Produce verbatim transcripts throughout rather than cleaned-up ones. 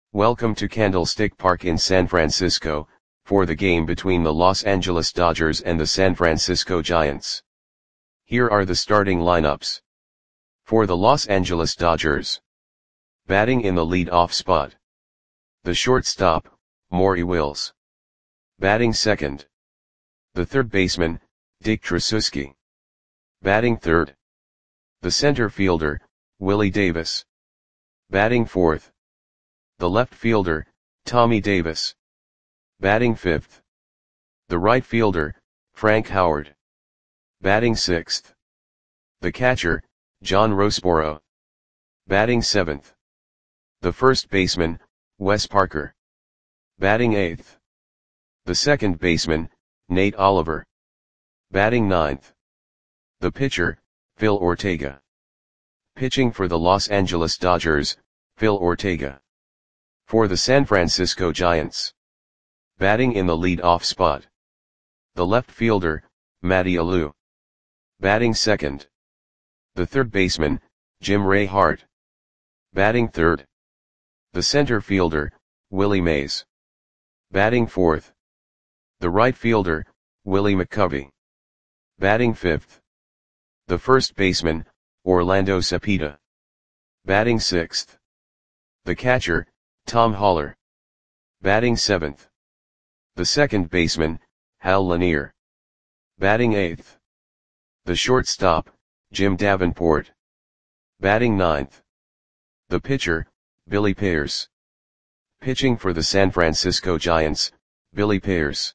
Welcome to Candlestick Park in San Francisco, for the game between the Los Angeles Dodgers and the San Francisco Giants. Here are the starting lineups. For the Los Angeles Dodgers. Batting in the lead-off spot. The shortstop, Maury Wills. Batting second. The third baseman, Dick Tracewski. Batting third. The center fielder, Willie Davis. Batting fourth. The left fielder, Tommy Davis. Batting fifth. The right fielder, Frank Howard. Batting sixth. The catcher, John Roseboro. Batting seventh. The first baseman, Wes Parker. Batting eighth. The second baseman, Nate Oliver. Batting ninth. The pitcher, Phil Ortega. Pitching for the Los Angeles Dodgers, Phil Ortega. For the San Francisco Giants. Batting in the lead-off spot. The left fielder, Matty Alou. Batting second. The third baseman, Jim Ray Hart. Batting third. The center fielder, Willie Mays. Batting fourth. The right fielder, Willie McCovey. Batting fifth. The first baseman, Orlando Cepeda. Batting sixth. The catcher, Tom Haller. Batting seventh. The second baseman, Hal Lanier. Batting eighth. The shortstop, Jim Davenport. Batting ninth. The pitcher, Billy Pearce. Pitching for the San Francisco Giants, Billy Pearce.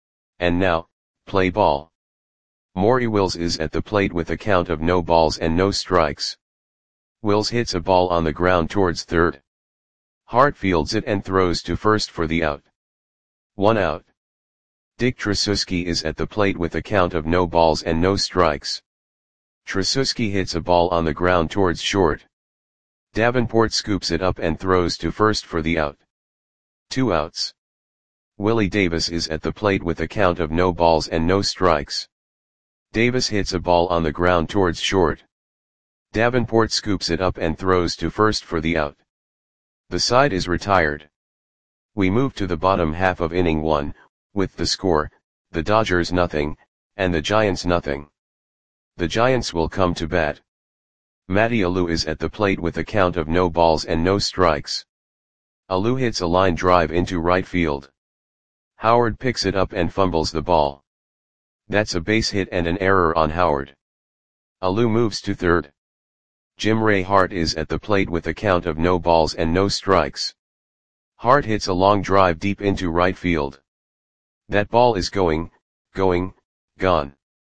And now, play ball. Maury Wills is at the plate with a count of no balls and no strikes. Wills hits a ball on the ground towards third. Hart fields it and throws to first for the out. One out. Dick Tracewski is at the plate with a count of no balls and no strikes. Tracewski hits a ball on the ground towards short. Davenport scoops it up and throws to first for the out. Two outs. Willie Davis is at the plate with a count of no balls and no strikes. Davis hits a ball on the ground towards short. Davenport scoops it up and throws to first for the out. The side is retired. We move to the bottom half of inning one, with the score, the Dodgers nothing, and the Giants nothing. The Giants will come to bat. Matty Alou is at the plate with a count of no balls and no strikes. Alou hits a line drive into right field. Howard picks it up and fumbles the ball. That's a base hit and an error on Howard. Alou moves to third. Jim Ray Hart is at the plate with a count of no balls and no strikes. Hart hits a long drive deep into right field. That ball is going, going, gone.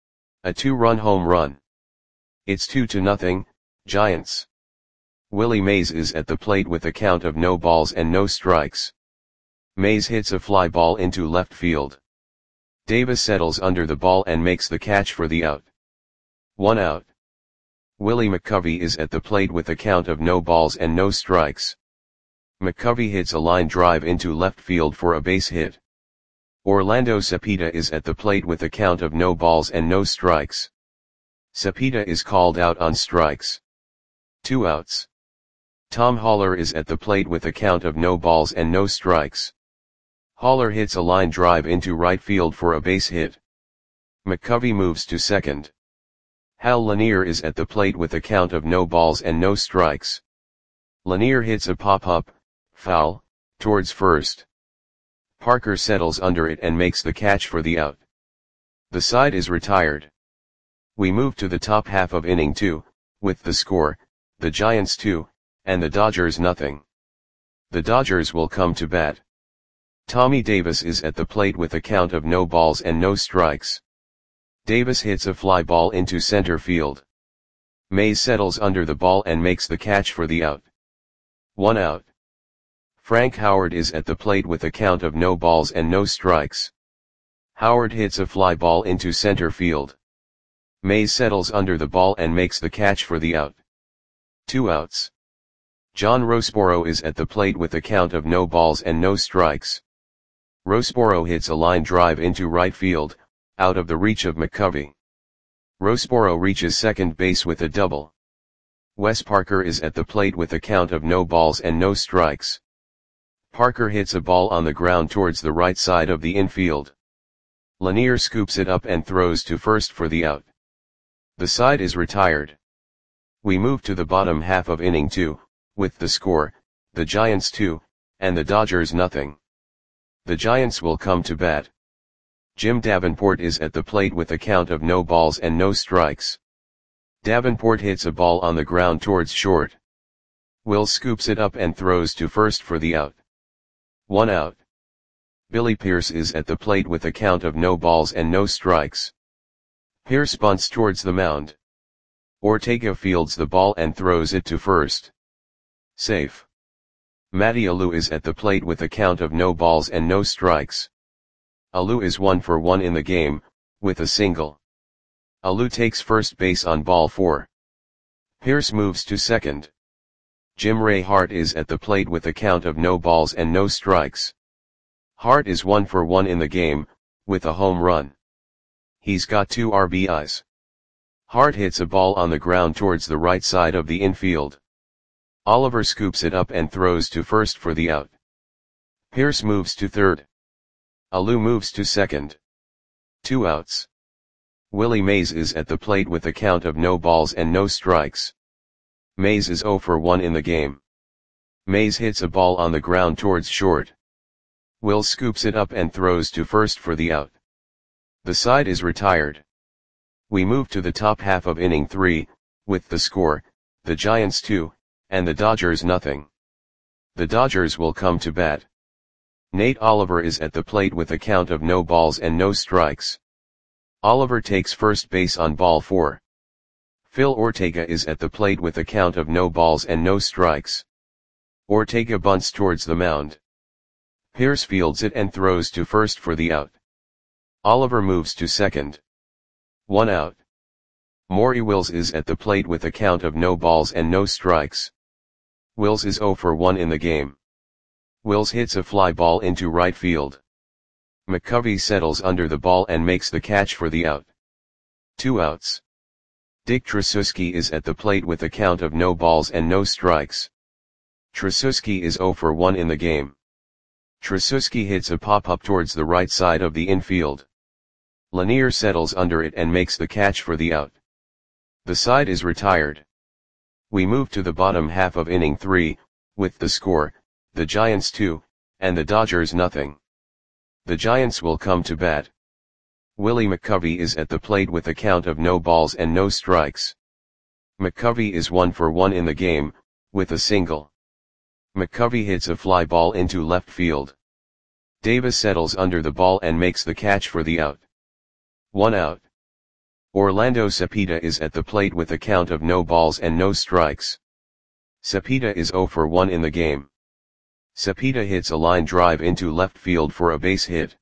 A two-run home run. It's two to nothing, Giants. Willie Mays is at the plate with a count of no balls and no strikes. Mays hits a fly ball into left field. Davis settles under the ball and makes the catch for the out. One out. Willie McCovey is at the plate with a count of no balls and no strikes. McCovey hits a line drive into left field for a base hit. Orlando Cepeda is at the plate with a count of no balls and no strikes. Cepeda is called out on strikes. Two outs. Tom Haller is at the plate with a count of no balls and no strikes. Haller hits a line drive into right field for a base hit. McCovey moves to second. Hal Lanier is at the plate with a count of no balls and no strikes. Lanier hits a pop-up, foul, towards first. Parker settles under it and makes the catch for the out. The side is retired. We move to the top half of inning two, with the score, the Giants two, and the Dodgers nothing. The Dodgers will come to bat. Tommy Davis is at the plate with a count of no balls and no strikes. Davis hits a fly ball into center field. Mays settles under the ball and makes the catch for the out. One out. Frank Howard is at the plate with a count of no balls and no strikes. Howard hits a fly ball into center field. Mays settles under the ball and makes the catch for the out. Two outs. John Roseboro is at the plate with a count of no balls and no strikes. Roseboro hits a line drive into right field, out of the reach of McCovey. Roseboro reaches second base with a double. Wes Parker is at the plate with a count of no balls and no strikes. Parker hits a ball on the ground towards the right side of the infield. Lanier scoops it up and throws to first for the out. The side is retired. We move to the bottom half of inning two, with the score, the Giants two, and the Dodgers nothing. The Giants will come to bat. Jim Davenport is at the plate with a count of no balls and no strikes. Davenport hits a ball on the ground towards short. Will scoops it up and throws to first for the out. One out. Billy Pierce is at the plate with a count of no balls and no strikes. Pierce bunts towards the mound. Ortega fields the ball and throws it to first. Safe. Matty Alou is at the plate with a count of no balls and no strikes. Alou is one for one in the game, with a single. Alou takes first base on ball four. Pierce moves to second. Jim Ray Hart is at the plate with a count of no balls and no strikes. Hart is one for one in the game, with a home run. He's got two R B Is. Hart hits a ball on the ground towards the right side of the infield. Oliver scoops it up and throws to first for the out. Pierce moves to third. Alou moves to second. Two outs. Willie Mays is at the plate with a count of no balls and no strikes. Mays is zero for one in the game. Mays hits a ball on the ground towards short. Will scoops it up and throws to first for the out. The side is retired. We move to the top half of inning three, with the score, the Giants two, and the Dodgers nothing. The Dodgers will come to bat. Nate Oliver is at the plate with a count of no balls and no strikes. Oliver takes first base on ball four. Phil Ortega is at the plate with a count of no balls and no strikes. Ortega bunts towards the mound. Pierce fields it and throws to first for the out. Oliver moves to second. One out. Maury Wills is at the plate with a count of no balls and no strikes. Wills is zero for one in the game. Wills hits a fly ball into right field. McCovey settles under the ball and makes the catch for the out. Two outs. Dick Tracewski is at the plate with a count of no balls and no strikes. Tracewski is zero for one in the game. Tracewski hits a pop-up towards the right side of the infield. Lanier settles under it and makes the catch for the out. The side is retired. We move to the bottom half of inning three, with the score, the Giants two, and the Dodgers nothing. The Giants will come to bat. Willie McCovey is at the plate with a count of no balls and no strikes. McCovey is one for one in the game, with a single. McCovey hits a fly ball into left field. Davis settles under the ball and makes the catch for the out. One out. Orlando Cepeda is at the plate with a count of no balls and no strikes. Cepeda is zero for one in the game. Cepeda hits a line drive into left field for a base hit.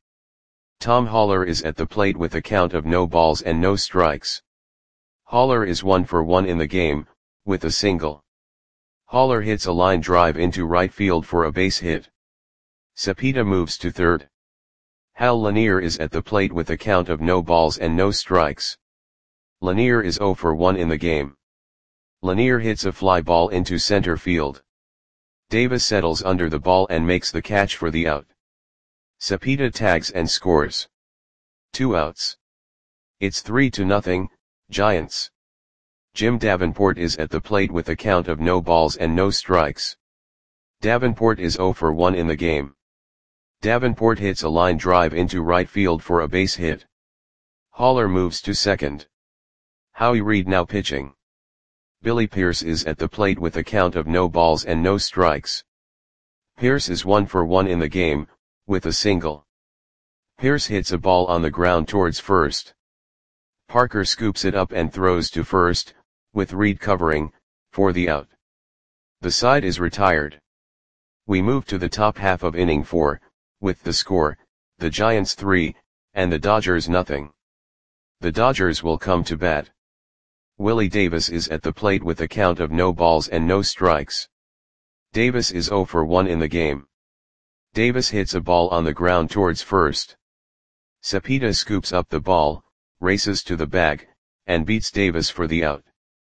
Tom Haller is at the plate with a count of no balls and no strikes. Haller is one for one in the game, with a single. Haller hits a line drive into right field for a base hit. Cepeda moves to third. Hal Lanier is at the plate with a count of no balls and no strikes. Lanier is zero for one in the game. Lanier hits a fly ball into center field. Davis settles under the ball and makes the catch for the out. Cepeda tags and scores. Two outs. It's three to nothing, Giants. Jim Davenport is at the plate with a count of no balls and no strikes. Davenport is zero for one in the game. Davenport hits a line drive into right field for a base hit. Haller moves to second. Howie Reed now pitching. Billy Pierce is at the plate with a count of no balls and no strikes. Pierce is one for one in the game, with a single. Pierce hits a ball on the ground towards first. Parker scoops it up and throws to first, with Reed covering, for the out. The side is retired. We move to the top half of inning four, with the score, the Giants three, and the Dodgers nothing. The Dodgers will come to bat. Willie Davis is at the plate with a count of no balls and no strikes. Davis is zero for one in the game. Davis hits a ball on the ground towards first. Cepeda scoops up the ball, races to the bag, and beats Davis for the out.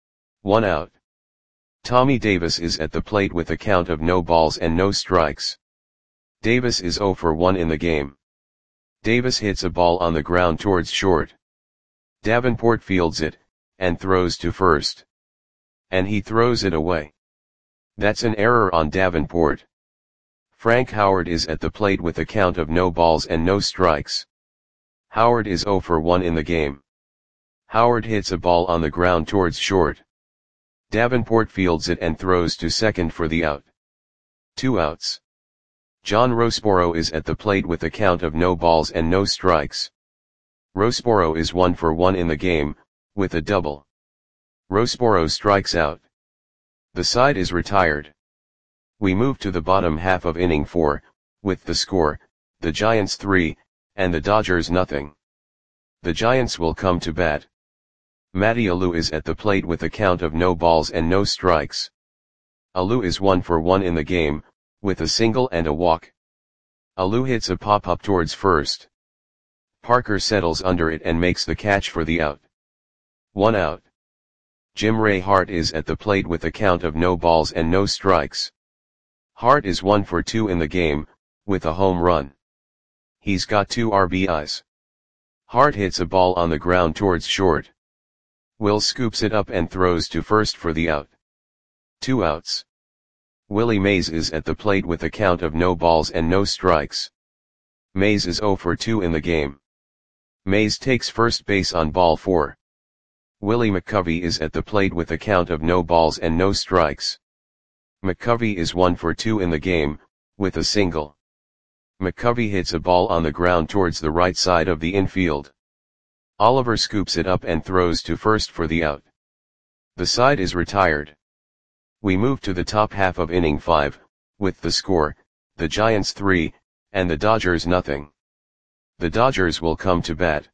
One out. Tommy Davis is at the plate with a count of no balls and no strikes. Davis is zero for one in the game. Davis hits a ball on the ground towards short. Davenport fields it, and throws to first. And he throws it away. That's an error on Davenport. Frank Howard is at the plate with a count of no balls and no strikes. Howard is zero for one in the game. Howard hits a ball on the ground towards short. Davenport fields it and throws to second for the out. Two outs. John Roseboro is at the plate with a count of no balls and no strikes. Roseboro is one for one in the game, with a double. Roseboro strikes out. The side is retired. We move to the bottom half of inning four, with the score, the Giants three, and the Dodgers nothing. The Giants will come to bat. Matty Alou is at the plate with a count of no balls and no strikes. Alou is one for one in the game, with a single and a walk. Alou hits a pop-up towards first. Parker settles under it and makes the catch for the out. One out. Jim Ray Hart is at the plate with a count of no balls and no strikes. Hart is one for two in the game, with a home run. He's got two R B Is. Hart hits a ball on the ground towards short. Will scoops it up and throws to first for the out. Two outs. Willie Mays is at the plate with a count of no balls and no strikes. Mays is zero for two in the game. Mays takes first base on ball four. Willie McCovey is at the plate with a count of no balls and no strikes. McCovey is one for two in the game, with a single. McCovey hits a ball on the ground towards the right side of the infield. Oliver scoops it up and throws to first for the out. The side is retired. We move to the top half of inning five, with the score, the Giants three, and the Dodgers nothing. The Dodgers will come to bat.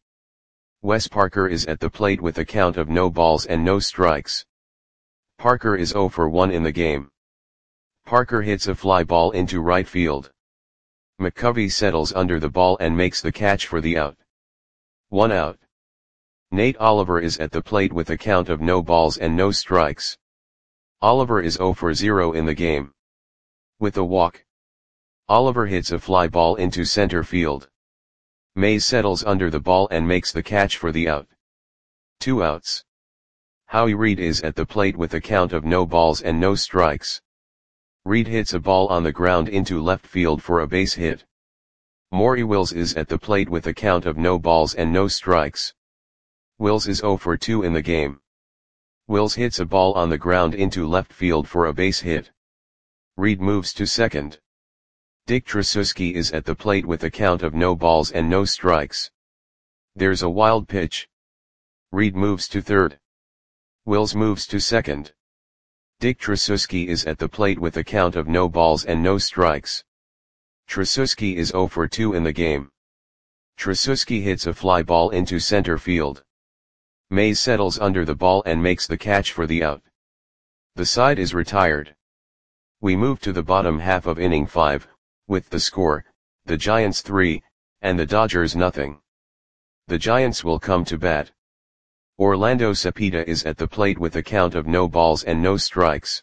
Wes Parker is at the plate with a count of no balls and no strikes. Parker is zero for one in the game. Parker hits a fly ball into right field. McCovey settles under the ball and makes the catch for the out. One out. Nate Oliver is at the plate with a count of no balls and no strikes. Oliver is zero for zero in the game. With a walk. Oliver hits a fly ball into center field. Mays settles under the ball and makes the catch for the out. Two outs. Howie Reed is at the plate with a count of no balls and no strikes. Reed hits a ball on the ground into left field for a base hit. Maury Wills is at the plate with a count of no balls and no strikes. Wills is zero for two in the game. Wills hits a ball on the ground into left field for a base hit. Reed moves to second. Dick Tracewski is at the plate with a count of no balls and no strikes. There's a wild pitch. Reed moves to third. Wills moves to second. Dick Tracewski is at the plate with a count of no balls and no strikes. Tracewski is zero for two in the game. Tracewski hits a fly ball into center field. Mays settles under the ball and makes the catch for the out. The side is retired. We move to the bottom half of inning five, with the score, the Giants three, and the Dodgers nothing. The Giants will come to bat. Orlando Cepeda is at the plate with a count of no balls and no strikes.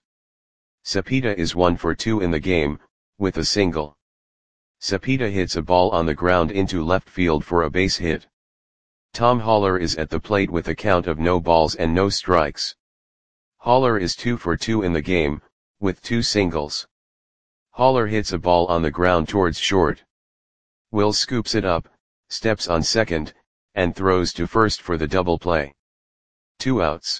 Cepeda is one for two in the game, with a single. Cepeda hits a ball on the ground into left field for a base hit. Tom Haller is at the plate with a count of no balls and no strikes. Haller is two for two in the game, with two singles. Haller hits a ball on the ground towards short. Will scoops it up, steps on second, and throws to first for the double play. Two outs.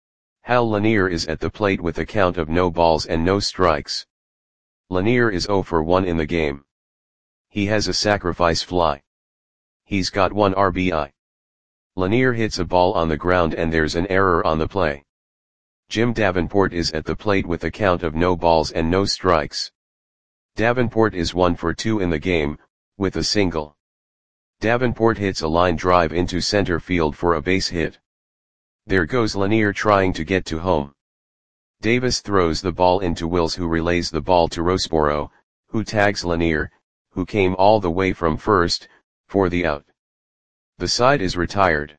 Hal Lanier is at the plate with a count of no balls and no strikes. Lanier is zero for one in the game. He has a sacrifice fly. He's got one R B I. Lanier hits a ball on the ground and there's an error on the play. Jim Davenport is at the plate with a count of no balls and no strikes. Davenport is one for two in the game, with a single. Davenport hits a line drive into center field for a base hit. There goes Lanier trying to get to home. Davis throws the ball into Wills, who relays the ball to Roseboro, who tags Lanier, who came all the way from first, for the out. The side is retired.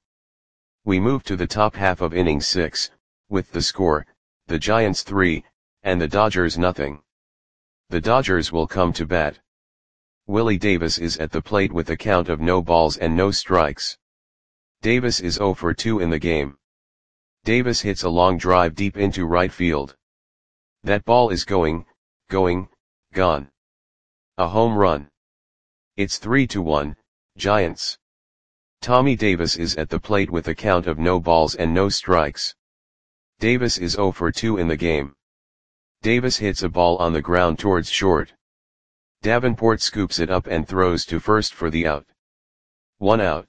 We move to the top half of inning six, with the score, the Giants three, and the Dodgers nothing. The Dodgers will come to bat. Willie Davis is at the plate with a count of no balls and no strikes. Davis is oh for two in the game. Davis hits a long drive deep into right field. That ball is going, going, gone. A home run. It's three to one, Giants. Tommy Davis is at the plate with a count of no balls and no strikes. Davis is oh for two in the game. Davis hits a ball on the ground towards short. Davenport scoops it up and throws to first for the out. One out.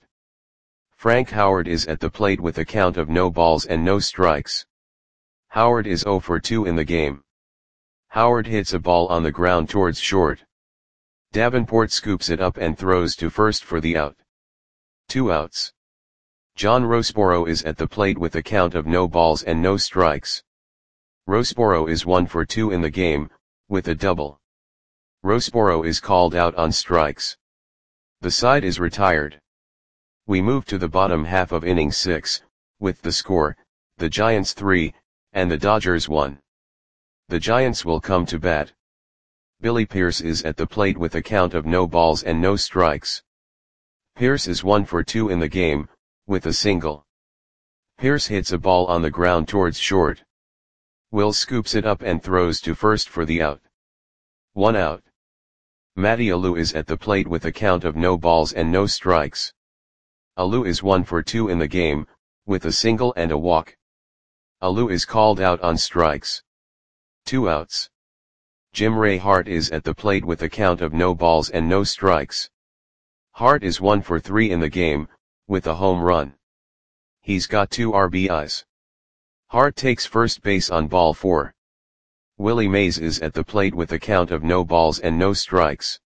Frank Howard is at the plate with a count of no balls and no strikes. Howard is oh for two in the game. Howard hits a ball on the ground towards short. Davenport scoops it up and throws to first for the out. Two outs. John Roseboro is at the plate with a count of no balls and no strikes. Roseboro is one for two in the game, with a double. Roseboro is called out on strikes. The side is retired. We move to the bottom half of inning six, with the score, the Giants three, and the Dodgers one. The Giants will come to bat. Billy Pierce is at the plate with a count of no balls and no strikes. Pierce is one for two in the game, with a single. Pierce hits a ball on the ground towards short. Will scoops it up and throws to first for the out. One out. Matty Alou is at the plate with a count of no balls and no strikes. Alou is one for two in the game, with a single and a walk. Alou is called out on strikes. Two outs. Jim Ray Hart is at the plate with a count of no balls and no strikes. Hart is one for three in the game, with a home run. He's got two R B Is. Hart takes first base on ball four. Willie Mays is at the plate with a count of no balls and no strikes.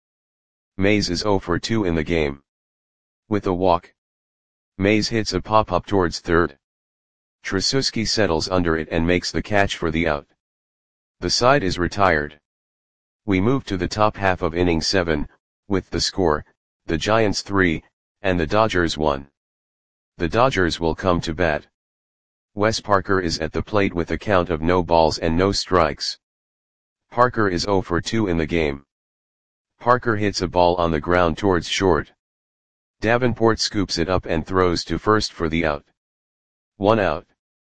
Mays is oh for two in the game. With a walk. Mays hits a pop-up towards third. Tracewski settles under it and makes the catch for the out. The side is retired. We move to the top half of inning seven, with the score, the Giants three, and the Dodgers one. The Dodgers will come to bat. Wes Parker is at the plate with a count of no balls and no strikes. Parker is oh for two in the game. Parker hits a ball on the ground towards short. Davenport scoops it up and throws to first for the out. One out.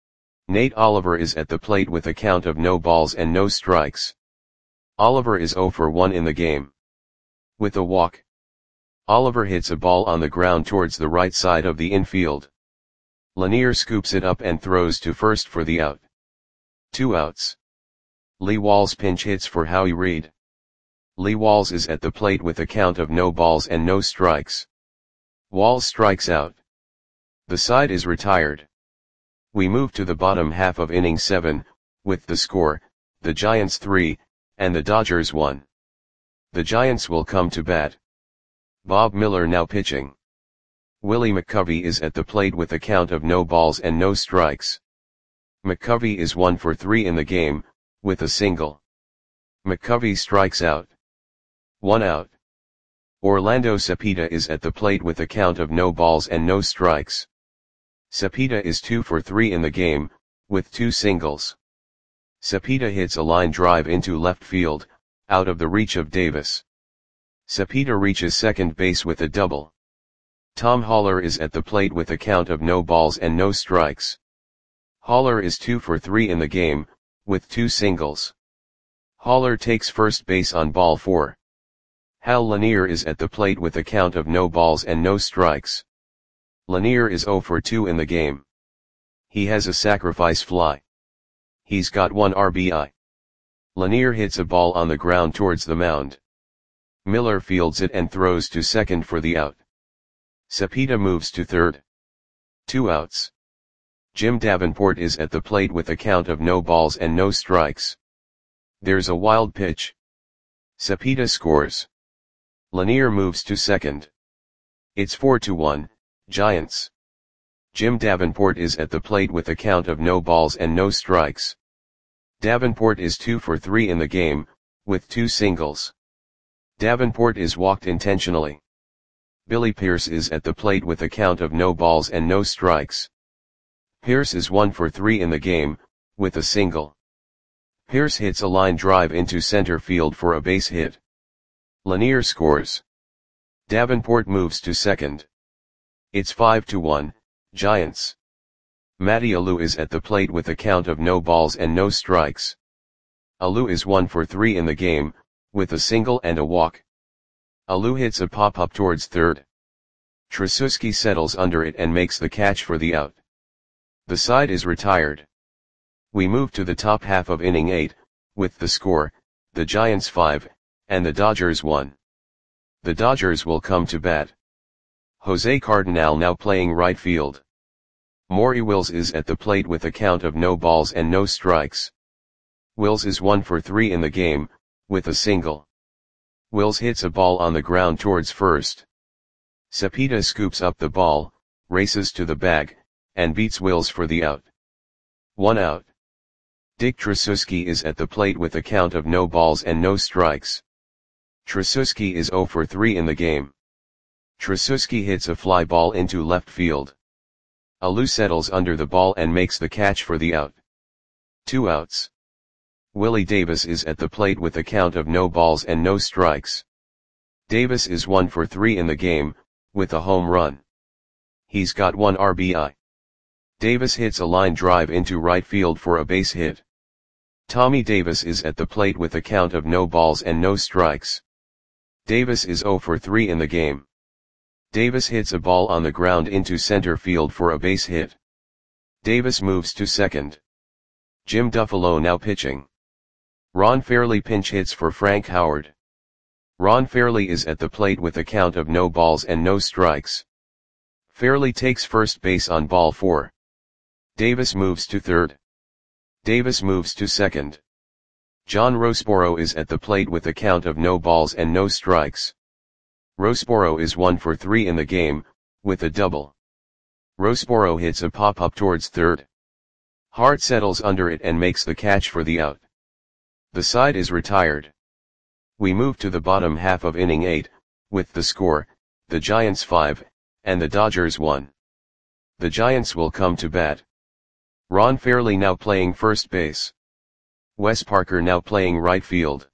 Nate Oliver is at the plate with a count of no balls and no strikes. Oliver is oh for one in the game. With a walk. Oliver hits a ball on the ground towards the right side of the infield. Lanier scoops it up and throws to first for the out. Two outs. Lee Walls pinch hits for Howie Reed. Lee Walls is at the plate with a count of no balls and no strikes. Walls strikes out. The side is retired. We move to the bottom half of inning seven, with the score, the Giants three, and the Dodgers one. The Giants will come to bat. Bob Miller now pitching. Willie McCovey is at the plate with a count of no balls and no strikes. McCovey is one for three in the game, with a single. McCovey strikes out. One out. Orlando Cepeda is at the plate with a count of no balls and no strikes. Cepeda is two for three in the game, with two singles. Cepeda hits a line drive into left field, out of the reach of Davis. Cepeda reaches second base with a double. Tom Haller is at the plate with a count of no balls and no strikes. Haller is two for three in the game, with two singles. Haller takes first base on ball four. Hal Lanier is at the plate with a count of no balls and no strikes. Lanier is oh for two in the game. He has a sacrifice fly. He's got one R B I. Lanier hits a ball on the ground towards the mound. Miller fields it and throws to second for the out. Cepeda moves to third. Two outs. Jim Davenport is at the plate with a count of no balls and no strikes. There's a wild pitch. Cepeda scores. Lanier moves to second. It's four to one, Giants. Jim Davenport is at the plate with a count of no balls and no strikes. Davenport is two for three in the game, with two singles. Davenport is walked intentionally. Billy Pierce is at the plate with a count of no balls and no strikes. Pierce is one for three in the game, with a single. Pierce hits a line drive into center field for a base hit. Lanier scores. Davenport moves to second. It's five to one, Giants. Matty Alou is at the plate with a count of no balls and no strikes. Alou is one for three in the game, with a single and a walk. Alou hits a pop-up towards third. Tracewski settles under it and makes the catch for the out. The side is retired. We move to the top half of inning eight, with the score, the Giants five, and the Dodgers one. The Dodgers will come to bat. Jose Cardinal now playing right field. Maury Wills is at the plate with a count of no balls and no strikes. Wills is one for three in the game, with a single. Wills hits a ball on the ground towards first. Cepeda scoops up the ball, races to the bag, and beats Wills for the out. One out. Dick Tracewski is at the plate with a count of no balls and no strikes. Tracewski is zero for three in the game. Tracewski hits a fly ball into left field. Alou settles under the ball and makes the catch for the out. Two outs. Willie Davis is at the plate with a count of no balls and no strikes. Davis is one for three in the game, with a home run. He's got one R B I. Davis hits a line drive into right field for a base hit. Tommy Davis is at the plate with a count of no balls and no strikes. Davis is zero for three in the game. Davis hits a ball on the ground into center field for a base hit. Davis moves to second. Jim Duffalo now pitching. Ron Fairly pinch hits for Frank Howard. Ron Fairly is at the plate with a count of no balls and no strikes. Fairly takes first base on ball four. Davis moves to third. Davis moves to second. John Roseboro is at the plate with a count of no balls and no strikes. Roseboro is one for three in the game, with a double. Roseboro hits a pop-up towards third. Hart settles under it and makes the catch for the out. The side is retired. We move to the bottom half of inning eight, with the score, the Giants five, and the Dodgers one. The Giants will come to bat. Ron Fairly now playing first base. Wes Parker now playing right field.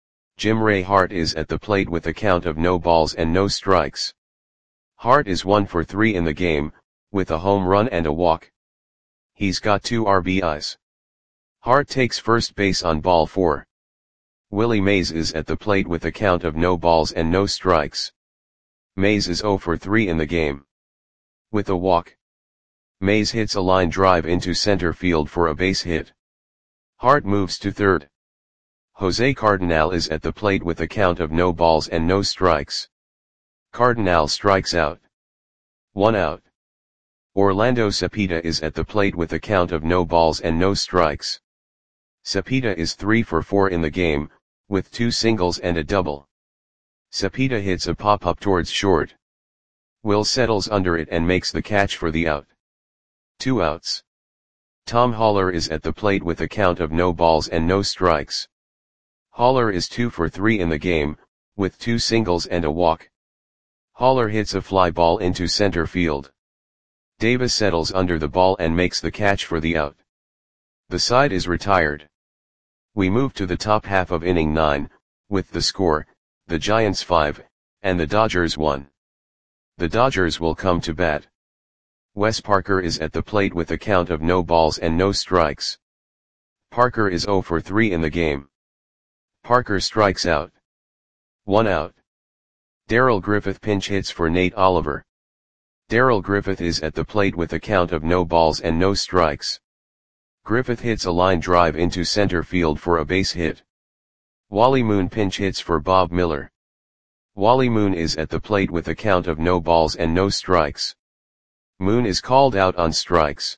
Jim Ray Hart is at the plate with a count of no balls and no strikes. Hart is one for three in the game, with a home run and a walk. He's got two R B Is. Hart takes first base on ball four. Willie Mays is at the plate with a count of no balls and no strikes. Mays is zero for three in the game. With a walk. Mays hits a line drive into center field for a base hit. Hart moves to third. Jose Cardinal is at the plate with a count of no balls and no strikes. Cardinal strikes out. One out. Orlando Cepeda is at the plate with a count of no balls and no strikes. Cepeda is three for four in the game, with two singles and a double. Cepeda hits a pop-up towards short. Will settles under it and makes the catch for the out. Two outs. Tom Haller is at the plate with a count of no balls and no strikes. Haller is two for three in the game, with two singles and a walk. Haller hits a fly ball into center field. Davis settles under the ball and makes the catch for the out. The side is retired. We move to the top half of inning nine, with the score, the Giants five, and the Dodgers one. The Dodgers will come to bat. Wes Parker is at the plate with a count of no balls and no strikes. Parker is zero for three in the game. Parker strikes out. One out. Darrell Griffith pinch hits for Nate Oliver. Darrell Griffith is at the plate with a count of no balls and no strikes. Griffith hits a line drive into center field for a base hit. Wally Moon pinch hits for Bob Miller. Wally Moon is at the plate with a count of no balls and no strikes. Moon is called out on strikes.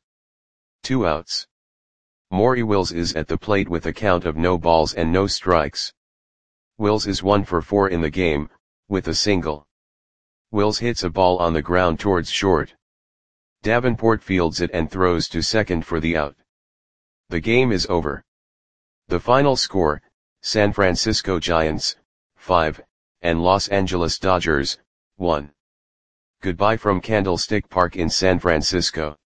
Two outs. Maury Wills is at the plate with a count of no balls and no strikes. Wills is one for four in the game, with a single. Wills hits a ball on the ground towards short. Davenport fields it and throws to second for the out. The game is over. The final score, San Francisco Giants, five, and Los Angeles Dodgers, one. Goodbye from Candlestick Park in San Francisco.